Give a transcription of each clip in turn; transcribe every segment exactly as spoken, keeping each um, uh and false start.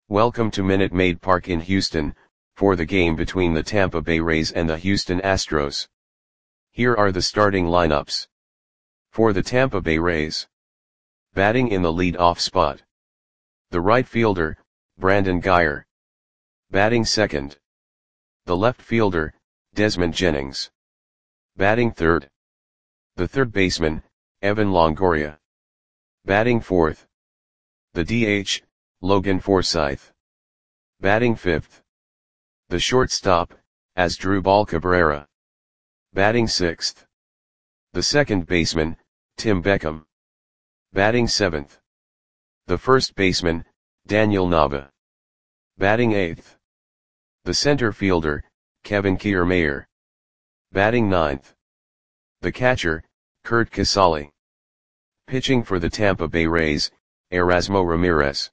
Welcome to Minute Maid Park in Houston, for the game between the Tampa Bay Rays and the Houston Astros. Here are the starting lineups. For the Tampa Bay Rays. Batting in the lead-off spot. The right fielder, Brandon Guyer. Batting second. The left fielder, Desmond Jennings. Batting third. The third baseman, Evan Longoria. Batting fourth. The D H, Logan Forsythe. Batting fifth. The shortstop, Asdrubal Cabrera. Batting sixth. The second baseman, Tim Beckham. Batting seventh. The first baseman, Daniel Nava. Batting eighth. The center fielder, Kevin Kiermaier. Batting ninth. The catcher, Curt Casali. Pitching for the Tampa Bay Rays, Erasmo Ramirez.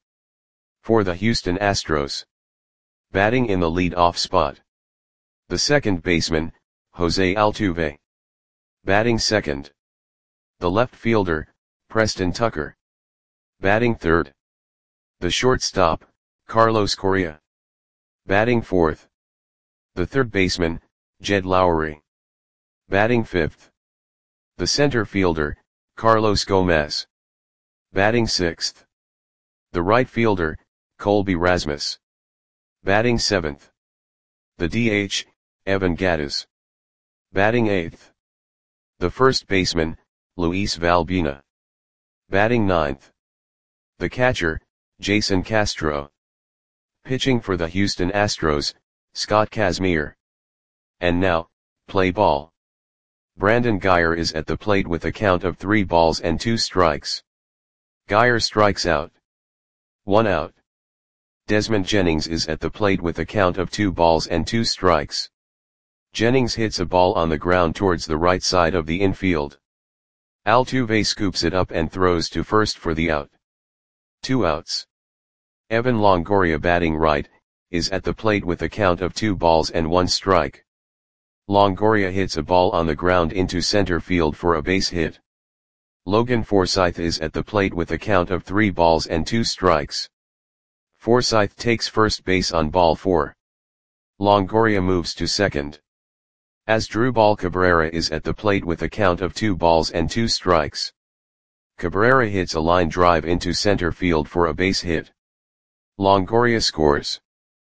For the Houston Astros. Batting in the lead-off spot. The second baseman, Jose Altuve. Batting second. The left fielder, Preston Tucker. Batting third. The shortstop, Carlos Correa. Batting fourth. The third baseman, Jed Lowry. Batting fifth. The center fielder, Carlos Gomez. Batting sixth. The right fielder, Colby Rasmus. Batting seventh. The D H, Evan Gattis. Batting eighth. The first baseman, Luis Valbuena. Batting ninth. The catcher, Jason Castro. Pitching for the Houston Astros, Scott Kazmir. And now, play ball. Brandon Guyer is at the plate with a count of three balls and two strikes. Guyer strikes out. One out. Desmond Jennings is at the plate with a count of two balls and two strikes. Jennings hits a ball on the ground towards the right side of the infield. Altuve scoops it up and throws to first for the out. Two outs. Evan Longoria, batting right, is at the plate with a count of two balls and one strike. Longoria hits a ball on the ground into center field for a base hit. Logan Forsythe is at the plate with a count of three balls and two strikes. Forsythe takes first base on ball four. Longoria moves to second. Asdrubal Cabrera is at the plate with a count of two balls and two strikes. Cabrera hits a line drive into center field for a base hit. Longoria scores.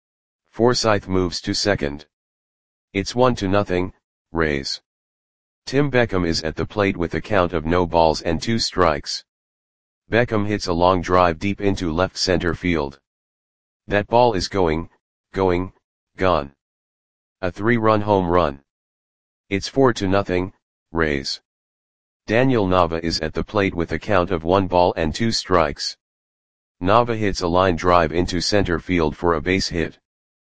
Forsythe moves to second. It's one to nothing, Rays. Tim Beckham is at the plate with a count of no balls and two strikes. Beckham hits a long drive deep into left center field. That ball is going, going, gone. A three-run home run. It's four to nothing, Rays. Daniel Nava is at the plate with a count of one ball and two strikes. Nava hits a line drive into center field for a base hit.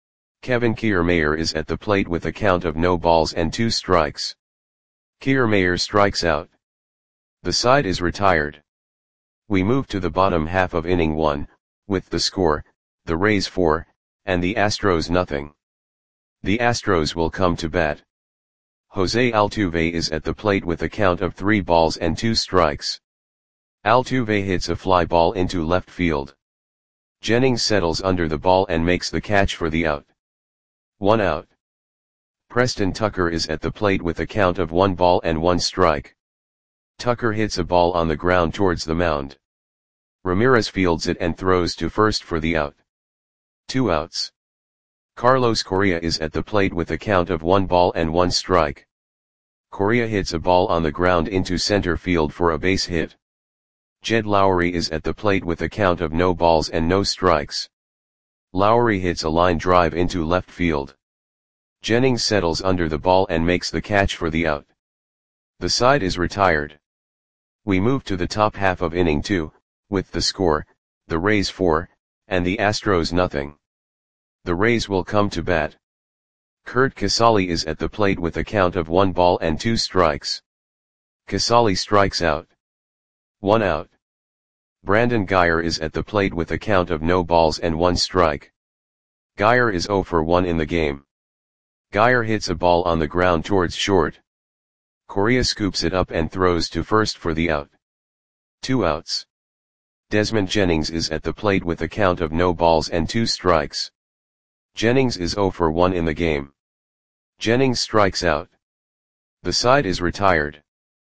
Kevin Kiermaier is at the plate with a count of no balls and two strikes. Kiermaier strikes out. The side is retired. We move to the bottom half of inning one, with the score, the Rays four, and the Astros nothing. The Astros will come to bat. Jose Altuve is at the plate with a count of three balls and two strikes. Altuve hits a fly ball into left field. Jennings settles under the ball and makes the catch for the out. One out. Preston Tucker is at the plate with a count of one ball and one strike. Tucker hits a ball on the ground towards the mound. Ramirez fields it and throws to first for the out. Two outs. Carlos Correa is at the plate with a count of one ball and one strike. Correa hits a ball on the ground into center field for a base hit. Jed Lowry is at the plate with a count of no balls and no strikes. Lowry hits a line drive into left field. Jennings settles under the ball and makes the catch for the out. The side is retired. We move to the top half of inning two, with the score, the Rays four, and the Astros nothing. The Rays will come to bat. Curt Casali is at the plate with a count of one ball and two strikes. Casali strikes out. One out. Brandon Guyer is at the plate with a count of no balls and one strike. Guyer is zero for one in the game. Guyer hits a ball on the ground towards short. Correa scoops it up and throws to first for the out. Two outs. Desmond Jennings is at the plate with a count of no balls and two strikes. Jennings is zero for one in the game. Jennings strikes out. The side is retired.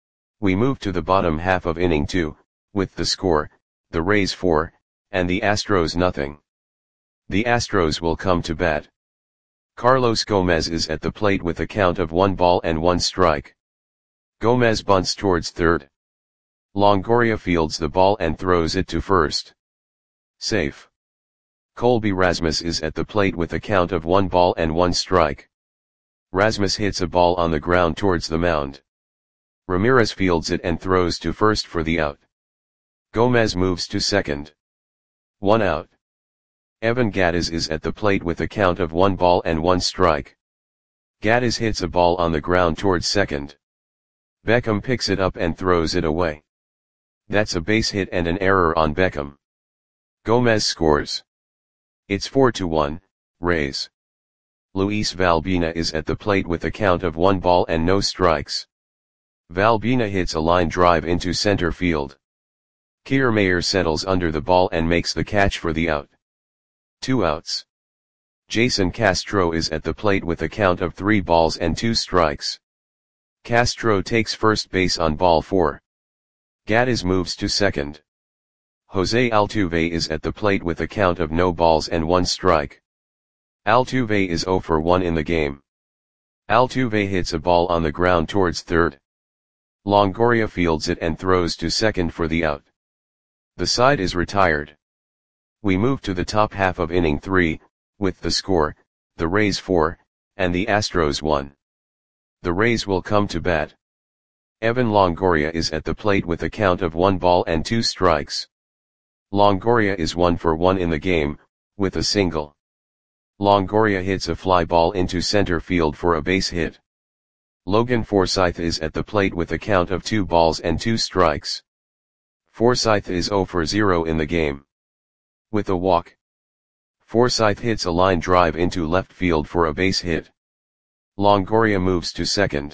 We move to the bottom half of inning two, with the score, the Rays four, and the Astros nothing. The Astros will come to bat. Carlos Gomez is at the plate with a count of one ball and one strike. Gomez bunts towards third. Longoria fields the ball and throws it to first. Safe. Colby Rasmus is at the plate with a count of one ball and one strike. Rasmus hits a ball on the ground towards the mound. Ramirez fields it and throws to first for the out. Gomez moves to second. One out. Evan Gattis is at the plate with a count of one ball and one strike. Gattis hits a ball on the ground towards second. Beckham picks it up and throws it away. That's a base hit and an error on Beckham. Gomez scores. It's four to one, Rays. Luis Valbina is at the plate with a count of one ball and no strikes. Valbina hits a line drive into center field. Kiermaier settles under the ball and makes the catch for the out. Two outs. Jason Castro is at the plate with a count of three balls and two strikes. Castro takes first base on ball four. Gattis moves to second. Jose Altuve is at the plate with a count of no balls and one strike. Altuve is zero for one in the game. Altuve hits a ball on the ground towards third. Longoria fields it and throws to second for the out. The side is retired. We move to the top half of inning three, with the score, the Rays four, and the Astros one. The Rays will come to bat. Evan Longoria is at the plate with a count of one ball and two strikes. Longoria is one for one in the game, with a single. Longoria hits a fly ball into center field for a base hit. Logan Forsythe is at the plate with a count of two balls and two strikes. Forsythe is zero for zero in the game. With a walk. Forsythe hits a line drive into left field for a base hit. Longoria moves to second.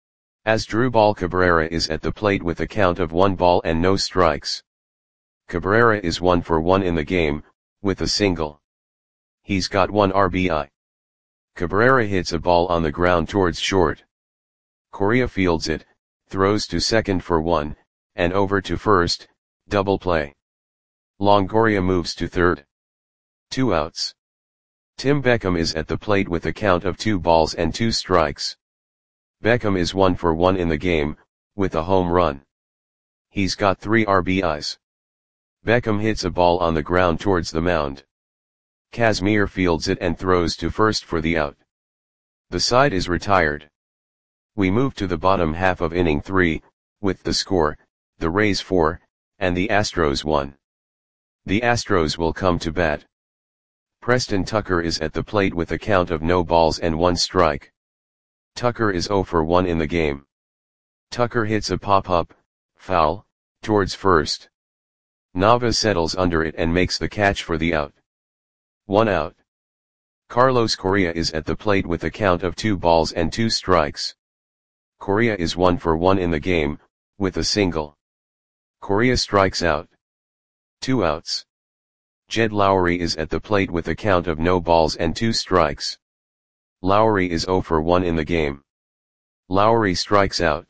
Asdrubal Cabrera is at the plate with a count of one ball and no strikes. Cabrera is one for one in the game, with a single. He's got one R B I. Cabrera hits a ball on the ground towards short. Correa fields it, throws to second for one, and over to first, double play. Longoria moves to third. Two outs. Tim Beckham is at the plate with a count of two balls and two strikes. Beckham is one for one in the game, with a home run. He's got three R B Is. Beckham hits a ball on the ground towards the mound. Kazmir fields it and throws to first for the out. The side is retired. We move to the bottom half of inning three, with the score, the Rays four, and the Astros one. The Astros will come to bat. Preston Tucker is at the plate with a count of no balls and one strike. Tucker is zero for one in the game. Tucker hits a pop-up, foul, towards first. Nava settles under it and makes the catch for the out. One out. Carlos Correa is at the plate with a count of two balls and two strikes. Correa is one for one in the game, with a single. Correa strikes out. Two outs. Jed Lowry is at the plate with a count of no balls and two strikes. Lowry is zero for one in the game. Lowry strikes out.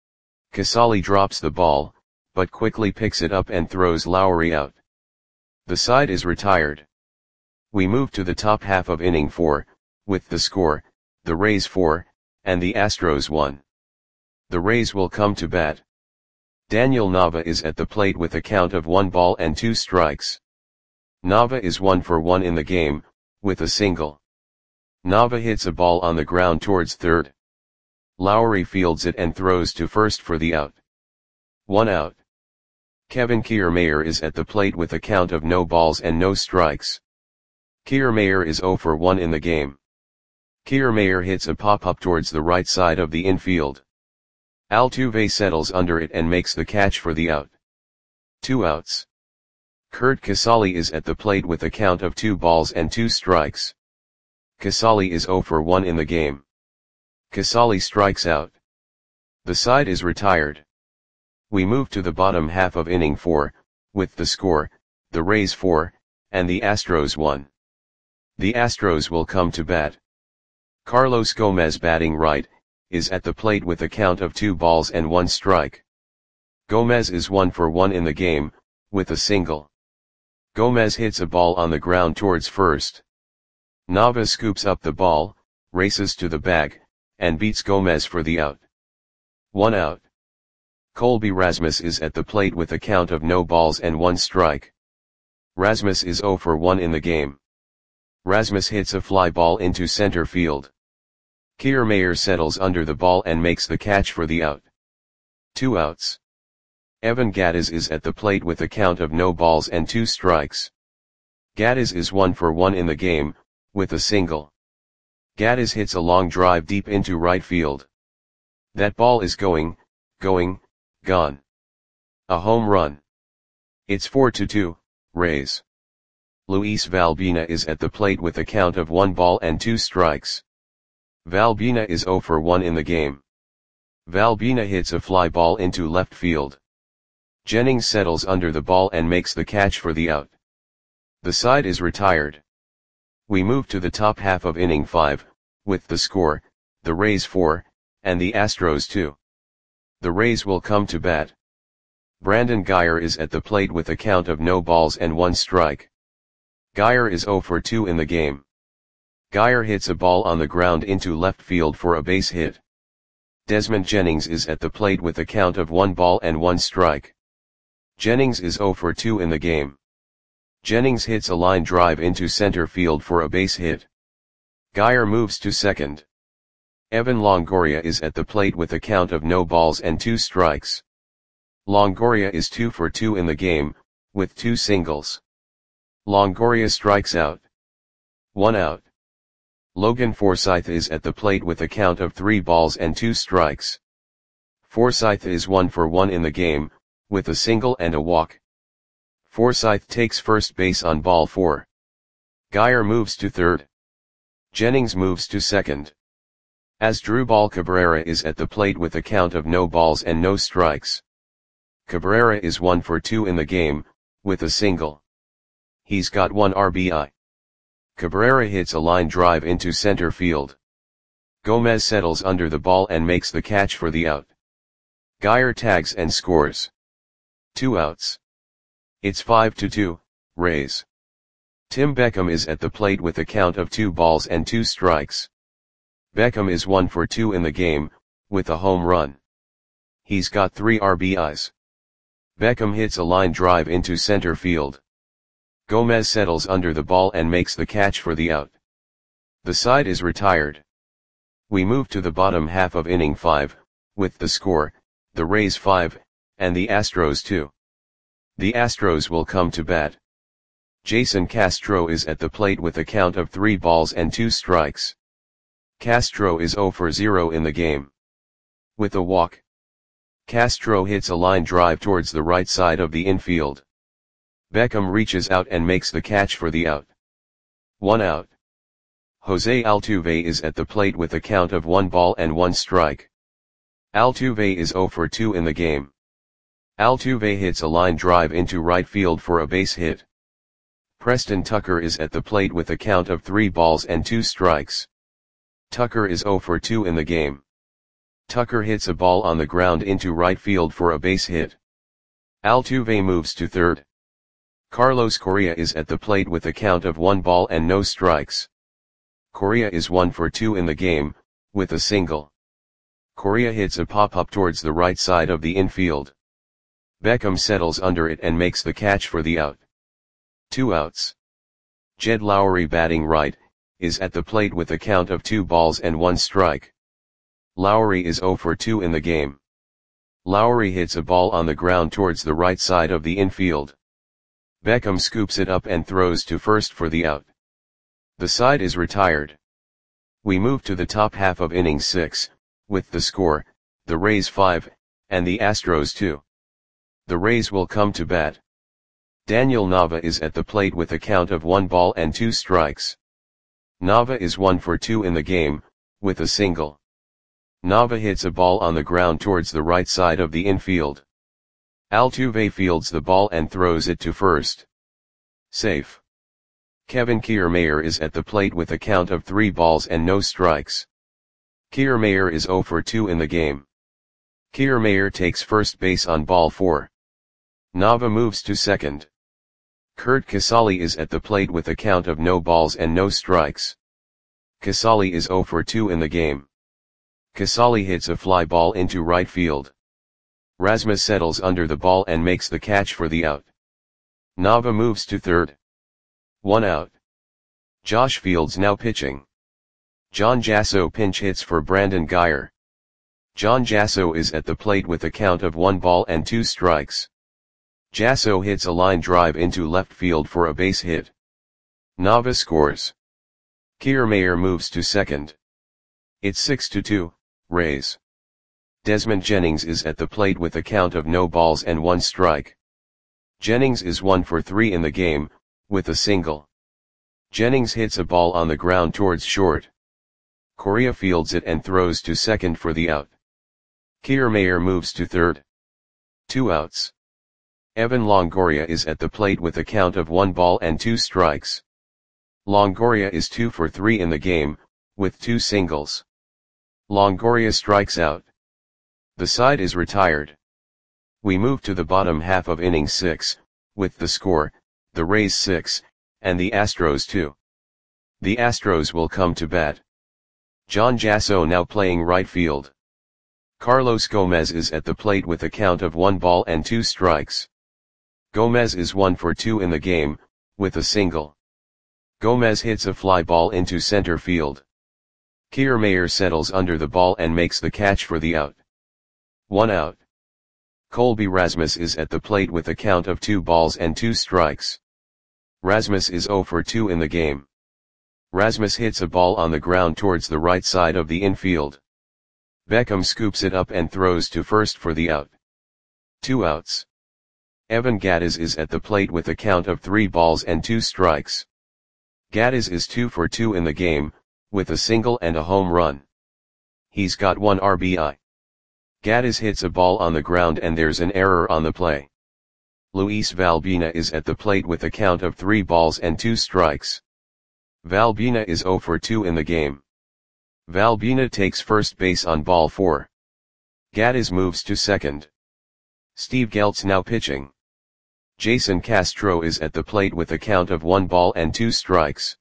Casali drops the ball, but quickly picks it up and throws Lowry out. The side is retired. We move to the top half of inning four, with the score, the Rays four, and the Astros one. The Rays will come to bat. Daniel Nava is at the plate with a count of one ball and two strikes. Nava is one for one in the game, with a single. Nava hits a ball on the ground towards third. Lowry fields it and throws to first for the out. One out. Kevin Kiermaier is at the plate with a count of no balls and no strikes. Kiermaier is zero for one in the game. Kiermaier hits a pop-up towards the right side of the infield. Altuve settles under it and makes the catch for the out. Two outs. Curt Casali is at the plate with a count of two balls and two strikes. Casali is zero for one in the game. Casali strikes out. The side is retired. We move to the bottom half of inning four, with the score, the Rays four, and the Astros one. The Astros will come to bat. Carlos Gomez batting right, is at the plate with a count of two balls and one strike. Gomez is one for one in the game, with a single. Gomez hits a ball on the ground towards first. Nava scoops up the ball, races to the bag, and beats Gomez for the out. One out. Colby Rasmus is at the plate with a count of no balls and one strike. Rasmus is zero for one in the game. Rasmus hits a fly ball into center field. Kiermaier settles under the ball and makes the catch for the out. Two outs. Evan Gattis is at the plate with a count of no balls and two strikes. Gattis is one for one in the game, with a single. Gattis hits a long drive deep into right field. That ball is going, going, gone. A home run. It's four to two, Rays. Luis Valbuena is at the plate with a count of one ball and two strikes. Valbuena is zero for one in the game. Valbuena hits a fly ball into left field. Jennings settles under the ball and makes the catch for the out. The side is retired. We move to the top half of inning five, with the score, the Rays four, and the Astros two. The Rays will come to bat. Brandon Guyer is at the plate with a count of no balls and one strike. Guyer is zero for two in the game. Guyer hits a ball on the ground into left field for a base hit. Desmond Jennings is at the plate with a count of one ball and one strike. Jennings is zero for two in the game. Jennings hits a line drive into center field for a base hit. Guyer moves to second. Evan Longoria is at the plate with a count of no balls and two strikes. Longoria is two for two in the game, with two singles. Longoria strikes out. One out. Logan Forsythe is at the plate with a count of three balls and two strikes. Forsythe is one for one in the game, with a single and a walk. Forsythe takes first base on ball four. Guyer moves to third. Jennings moves to second. Asdrubal Cabrera is at the plate with a count of no balls and no strikes. Cabrera is one for two in the game, with a single. He's got one R B I. Cabrera hits a line drive into center field. Gomez settles under the ball and makes the catch for the out. Guyer tags and scores. Two outs. It's five to two, Rays. Tim Beckham is at the plate with a count of two balls and two strikes. Beckham is one for two in the game, with a home run. He's got three R B Is. Beckham hits a line drive into center field. Gomez settles under the ball and makes the catch for the out. The side is retired. We move to the bottom half of inning five, with the score, the Rays five, and the Astros two. The Astros will come to bat. Jason Castro is at the plate with a count of three balls and two strikes. Castro is zero for zero in the game. With a walk. Castro hits a line drive towards the right side of the infield. Beckham reaches out and makes the catch for the out. One out. Jose Altuve is at the plate with a count of one ball and one strike. Altuve is zero for two in the game. Altuve hits a line drive into right field for a base hit. Preston Tucker is at the plate with a count of three balls and two strikes. Tucker is zero for two in the game. Tucker hits a ball on the ground into right field for a base hit. Altuve moves to third. Carlos Correa is at the plate with a count of one ball and no strikes. Correa is one for two in the game, with a single. Correa hits a pop-up towards the right side of the infield. Beckham settles under it and makes the catch for the out. Two outs. Jed Lowry batting right, is at the plate with a count of two balls and one strike. Lowry is zero for two in the game. Lowry hits a ball on the ground towards the right side of the infield. Beckham scoops it up and throws to first for the out. The side is retired. We move to the top half of inning six, with the score, the Rays five, and the Astros two. The Rays will come to bat. Daniel Nava is at the plate with a count of one ball and two strikes. Nava is one for two in the game, with a single. Nava hits a ball on the ground towards the right side of the infield. Altuve fields the ball and throws it to first. Safe. Kevin Kiermaier is at the plate with a count of three balls and no strikes. Kiermaier is zero for two in the game. Kiermaier takes first base on ball four. Nava moves to second. Curt Casali is at the plate with a count of no balls and no strikes. Casali is zero for two in the game. Casali hits a fly ball into right field. Rasmus settles under the ball and makes the catch for the out. Nava moves to third. One out. Josh Fields now pitching. John Jasso pinch hits for Brandon Guyer. John Jasso is at the plate with a count of one ball and two strikes. Jasso hits a line drive into left field for a base hit. Nava scores. Kiermaier moves to second. It's six to two, Rays. Desmond Jennings is at the plate with a count of no balls and one strike. Jennings is one for three in the game, with a single. Jennings hits a ball on the ground towards short. Correa fields it and throws to second for the out. Kiermaier moves to third. Two outs. Evan Longoria is at the plate with a count of one ball and two strikes. Longoria is two for three in the game, with two singles. Longoria strikes out. The side is retired. We move to the bottom half of inning six, with the score, the Rays six, and the Astros two. The Astros will come to bat. John Jasso now playing right field. Carlos Gomez is at the plate with a count of one ball and two strikes. Gomez is one for two in the game, with a single. Gomez hits a fly ball into center field. Kiermaier settles under the ball and makes the catch for the out. One out. Colby Rasmus is at the plate with a count of two balls and two strikes. Rasmus is zero for two in the game. Rasmus hits a ball on the ground towards the right side of the infield. Beckham scoops it up and throws to first for the out. Two outs. Evan Gattis is at the plate with a count of three balls and two strikes. Gattis is two for two in the game, with a single and a home run. He's got one R B I. Gattis hits a ball on the ground and there's an error on the play. Luis Valbina is at the plate with a count of three balls and two strikes. Valbina is zero for two in the game. Valbina takes first base on ball four. Gattis moves to second. Steve Geltz now pitching. Jason Castro is at the plate with a count of one ball and two strikes.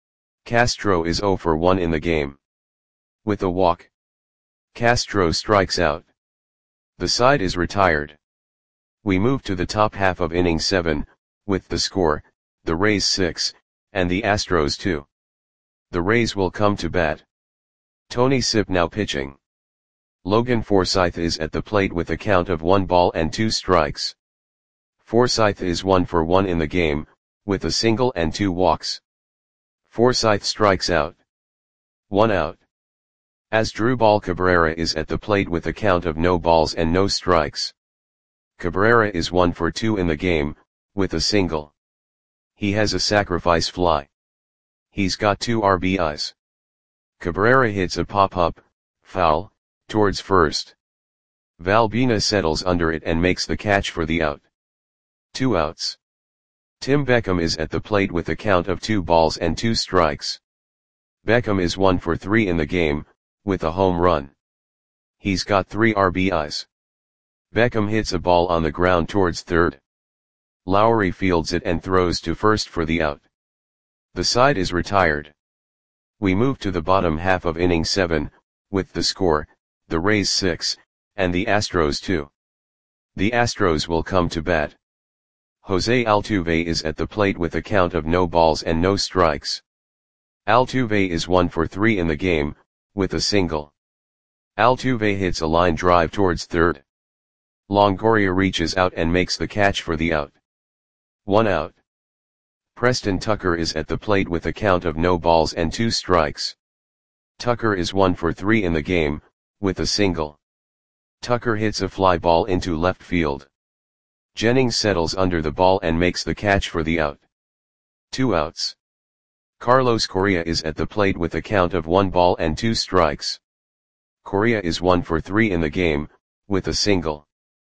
Castro is zero for one in the game. With a walk, Castro strikes out. The side is retired. We move to the top half of inning seven, with the score, the Rays six, and the Astros two. The Rays will come to bat. Tony Sipp now pitching. Logan Forsythe is at the plate with a count of one ball and two strikes. Forsythe is one for one in the game, with a single and two walks. Forsythe strikes out. One out. Asdrubal Cabrera is at the plate with a count of no balls and no strikes. Cabrera is one for two in the game, with a single. He has a sacrifice fly. He's got two R B Is. Cabrera hits a pop-up, foul, towards first. Valbina settles under it and makes the catch for the out. Two outs. Tim Beckham is at the plate with a count of two balls and two strikes. Beckham is one for three in the game, with a home run. He's got three R B Is. Beckham hits a ball on the ground towards third. Lowry fields it and throws to first for the out. The side is retired. We move to the bottom half of inning seven, with the score, the Rays six, and the Astros two. The Astros will come to bat. Jose Altuve is at the plate with a count of no balls and no strikes. Altuve is one for three in the game, with a single. Altuve hits a line drive towards third. Longoria reaches out and makes the catch for the out. One out. Preston Tucker is at the plate with a count of no balls and two strikes. Tucker is one for three in the game, with a single. Tucker hits a fly ball into left field. Jennings settles under the ball and makes the catch for the out. Two outs. Carlos Correa is at the plate with a count of one ball and two strikes. Correa is one for three in the game, with a single.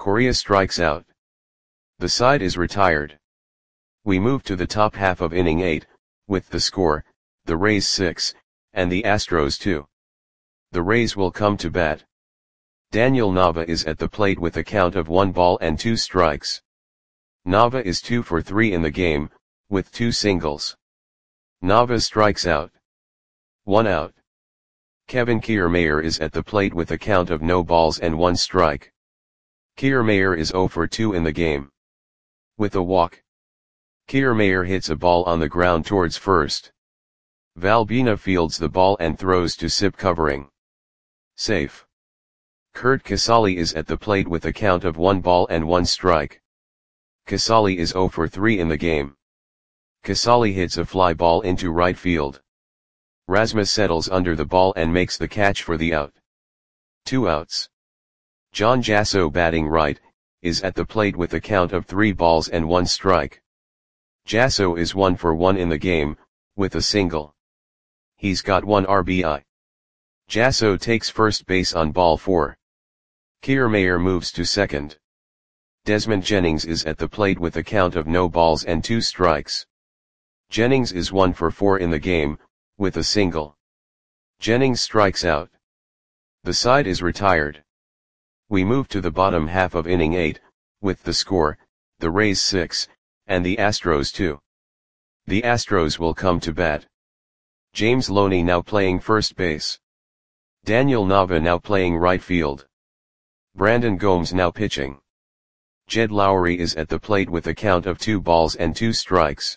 Correa strikes out. The side is retired. We move to the top half of inning eight, with the score, the Rays six, and the Astros two. The Rays will come to bat. Daniel Nava is at the plate with a count of one ball and two strikes. Nava is two for three in the game, with two singles. Nava strikes out. One out. Kevin Kiermaier is at the plate with a count of no balls and one strike. Kiermaier is zero for two in the game. With a walk. Kiermaier hits a ball on the ground towards first. Valbuena fields the ball and throws to Sip covering. Safe. Curt Casali is at the plate with a count of one ball and one strike. Casali is zero for three in the game. Casali hits a fly ball into right field. Rasmus settles under the ball and makes the catch for the out. Two outs. John Jasso, batting right, is at the plate with a count of three balls and one strike. Jasso is one for one in the game, with a single. He's got one R B I. Jasso takes first base on ball four. Kiermaier moves to second. Desmond Jennings is at the plate with a count of no balls and two strikes. Jennings is one for four in the game, with a single. Jennings strikes out. The side is retired. We move to the bottom half of inning eight, with the score, the Rays six, and the Astros two. The Astros will come to bat. James Loney now playing first base. Daniel Nava now playing right field. Brandon Gomes now pitching. Jed Lowry is at the plate with a count of two balls and two strikes.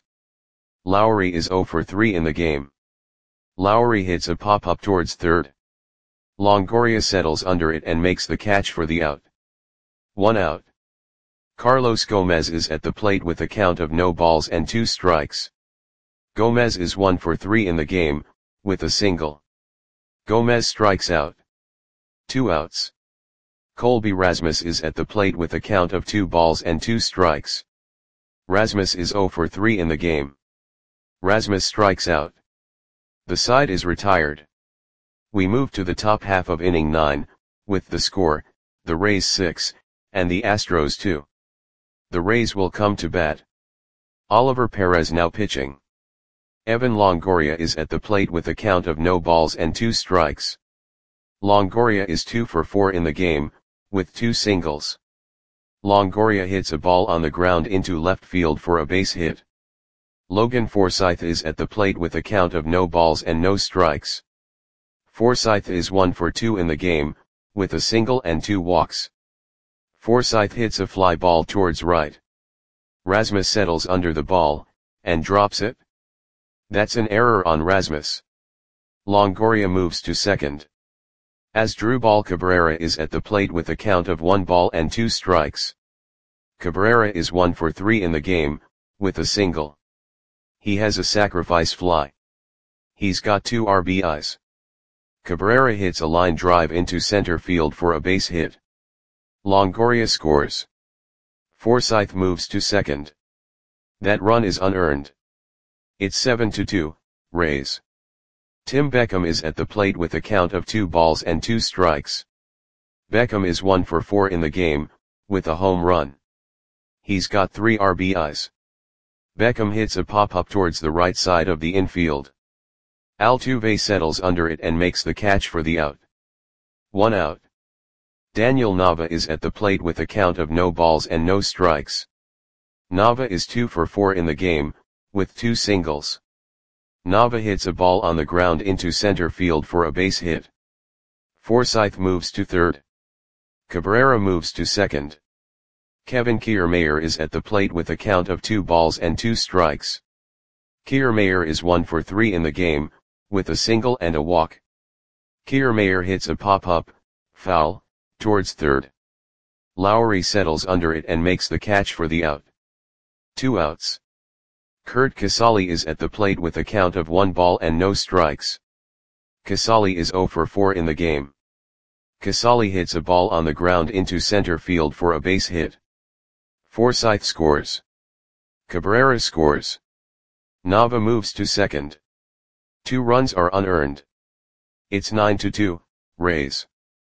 Lowry is zero for three in the game. Lowry hits a pop-up towards third. Longoria settles under it and makes the catch for the out. One out. Carlos Gomez is at the plate with a count of no balls and two strikes. Gomez is one for three in the game, with a single. Gomez strikes out. Two outs. Colby Rasmus is at the plate with a count of two balls and two strikes. Rasmus is zero for three in the game. Rasmus strikes out. The side is retired. We move to the top half of inning nine, with the score, the Rays six, and the Astros two. The Rays will come to bat. Oliver Perez now pitching. Evan Longoria is at the plate with a count of no balls and two strikes. Longoria is two for four in the game, with two singles. Longoria hits a ball on the ground into left field for a base hit. Logan Forsythe is at the plate with a count of no balls and no strikes. Forsythe is one for two in the game, with a single and two walks. Forsythe hits a fly ball towards right. Rasmus settles under the ball, and drops it. That's an error on Rasmus. Longoria moves to second. Asdrubal Cabrera is at the plate with a count of one ball and two strikes. Cabrera is one for three in the game, with a single. He has a sacrifice fly. He's got two R B Is. Cabrera hits a line drive into center field for a base hit. Longoria scores. Forsythe moves to second. That run is unearned. It's seven to two, Rays. Tim Beckham is at the plate with a count of two balls and two strikes. Beckham is one for four in the game, with a home run. He's got three R B Is. Beckham hits a pop-up towards the right side of the infield. Altuve settles under it and makes the catch for the out. One out. Daniel Nava is at the plate with a count of no balls and no strikes. Nava is two for four in the game, with two singles. Nava hits a ball on the ground into center field for a base hit. Forsythe moves to third. Cabrera moves to second. Kevin Kiermaier is at the plate with a count of two balls and two strikes. Kiermaier is one for three in the game, with a single and a walk. Kiermaier hits a pop-up, foul, towards third. Lowry settles under it and makes the catch for the out. Two outs. Curt Casali is at the plate with a count of one ball and no strikes. Casali is zero for four in the game. Casali hits a ball on the ground into center field for a base hit. Forsythe scores. Cabrera scores. Nava moves to second. Two runs are unearned. It's nine to two, Rays.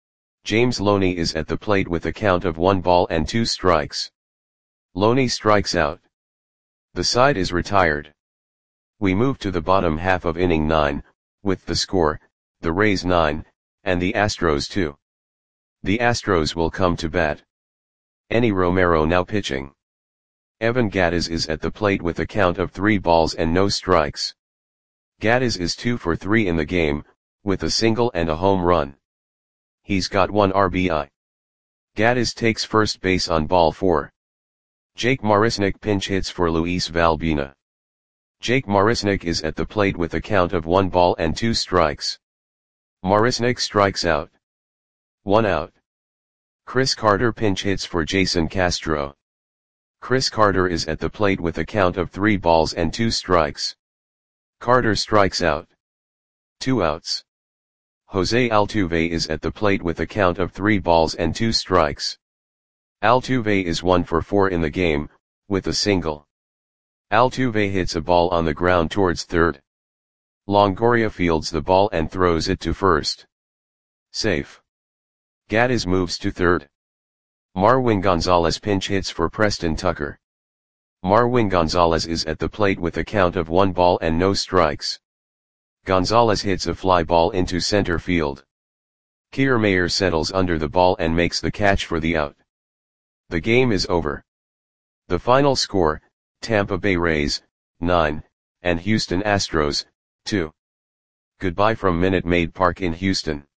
James Loney is at the plate with a count of one ball and two strikes. Loney strikes out. The side is retired. We move to the bottom half of inning nine, with the score, the Rays nine, and the Astros two. The Astros will come to bat. Enny Romero now pitching. Evan Gattis is at the plate with a count of three balls and no strikes. Gattis is two for three in the game, with a single and a home run. He's got one R B I. Gattis takes first base on ball four. Jake Marisnick pinch hits for Luis Valbuena. Jake Marisnick is at the plate with a count of one ball and two strikes. Marisnick strikes out. One out. Chris Carter pinch hits for Jason Castro. Chris Carter is at the plate with a count of three balls and two strikes. Carter strikes out. Two outs. Jose Altuve is at the plate with a count of three balls and two strikes. Altuve is one for four in the game, with a single. Altuve hits a ball on the ground towards third. Longoria fields the ball and throws it to first. Safe. Gattis moves to third. Marwin Gonzalez pinch hits for Preston Tucker. Marwin Gonzalez is at the plate with a count of one ball and no strikes. Gonzalez hits a fly ball into center field. Kiermaier settles under the ball and makes the catch for the out. The game is over. The final score, Tampa Bay Rays, nine, and Houston Astros, two. Goodbye from Minute Maid Park in Houston.